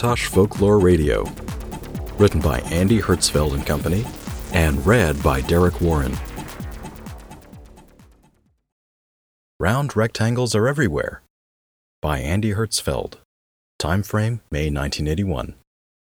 Macintosh Folklore Radio. Written by Andy Hertzfeld and Company, and read by Derek Warren. Round Rectangles Are Everywhere by Andy Hertzfeld. Time frame May 1981.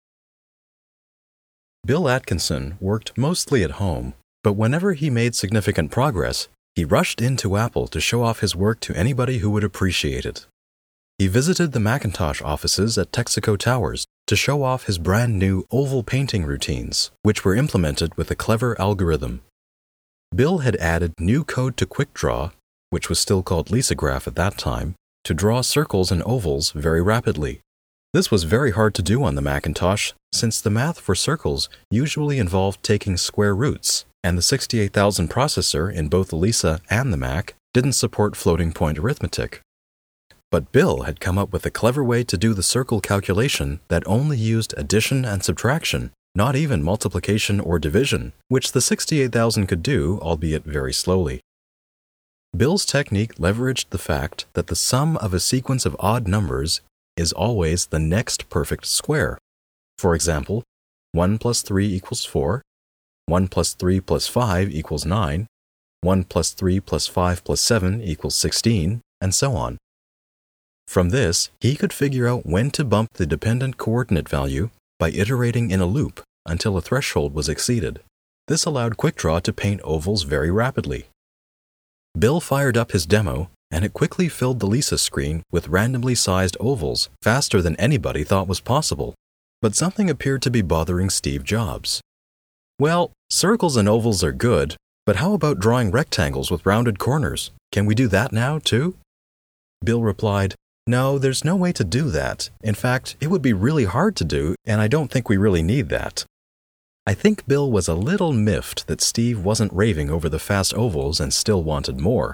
Bill Atkinson worked mostly at home, but whenever he made significant progress, he rushed into Apple to show off his work to anybody who would appreciate it. He visited the Macintosh offices at Texaco Towers to show off his brand new oval painting routines, which were implemented with a clever algorithm. Bill had added new code to QuickDraw, which was still called Lisograph at that time, to draw circles and ovals very rapidly. This was very hard to do on the Macintosh, since the math for circles usually involved taking square roots, and the 68000 processor in both the Lisa and the Mac didn't support floating-point arithmetic. But Bill had come up with a clever way to do the circle calculation that only used addition and subtraction, not even multiplication or division, which the 68000 could do, albeit very slowly. Bill's technique leveraged the fact that the sum of a sequence of odd numbers is always the next perfect square. For example, 1 plus 3 equals 4, 1 plus 3 plus 5 equals 9, 1 plus 3 plus 5 plus 7 equals 16, and so on. From this, he could figure out when to bump the dependent coordinate value by iterating in a loop until a threshold was exceeded. This allowed QuickDraw to paint ovals very rapidly. Bill fired up his demo, and it quickly filled the Lisa screen with randomly sized ovals faster than anybody thought was possible. But something appeared to be bothering Steve Jobs. Well, circles and ovals are good, but how about drawing rectangles with rounded corners? Can we do that now, too? Bill replied, "No, there's no way to do that. In fact, it would be really hard to do, and I don't think we really need that." I think Bill was a little miffed that Steve wasn't raving over the fast ovals and still wanted more.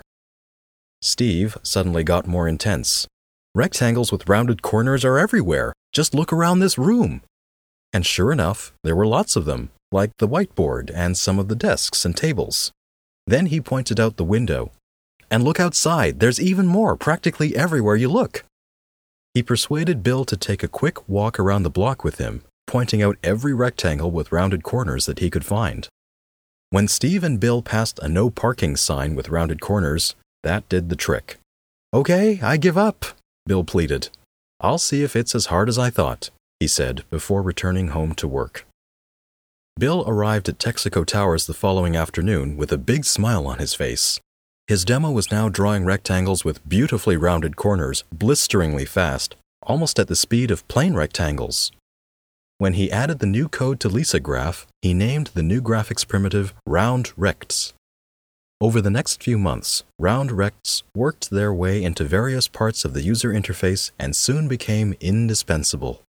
Steve suddenly got more intense. "Rectangles with rounded corners are everywhere. Just look around this room." And sure enough, there were lots of them, like the whiteboard and some of the desks and tables. Then he pointed out the window. "And look outside, there's even more practically everywhere you look." He persuaded Bill to take a quick walk around the block with him, pointing out every rectangle with rounded corners that he could find. When Steve and Bill passed a no parking sign with rounded corners, that did the trick. "Okay, I give up," Bill pleaded. "I'll see if it's as hard as I thought," he said before returning home to work. Bill arrived at Texaco Towers the following afternoon with a big smile on his face. His demo was now drawing rectangles with beautifully rounded corners blisteringly fast, almost at the speed of plain rectangles. When he added the new code to Lisograph, he named the new graphics primitive Round Rects. Over the next few months, Round Rects worked their way into various parts of the user interface and soon became indispensable.